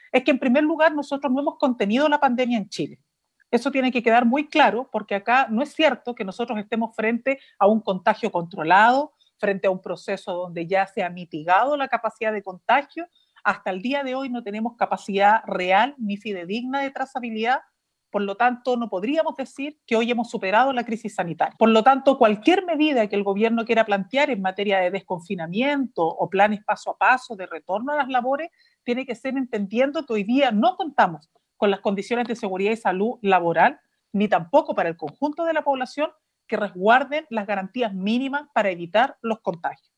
es que en primer lugar nosotros no hemos contenido la pandemia en Chile. Eso tiene que quedar muy claro, porque acá no es cierto que nosotros estemos frente a un contagio controlado, frente a un proceso donde ya se ha mitigado la capacidad de contagio. Hasta el día de hoy no tenemos capacidad real ni fidedigna de trazabilidad. Por lo tanto, no podríamos decir que hoy hemos superado la crisis sanitaria. Por lo tanto, cualquier medida que el gobierno quiera plantear en materia de desconfinamiento o planes paso a paso de retorno a las labores, tiene que ser entendiendo que hoy día no contamos con las condiciones de seguridad y salud laboral, ni tampoco para el conjunto de la población, que resguarden las garantías mínimas para evitar los contagios.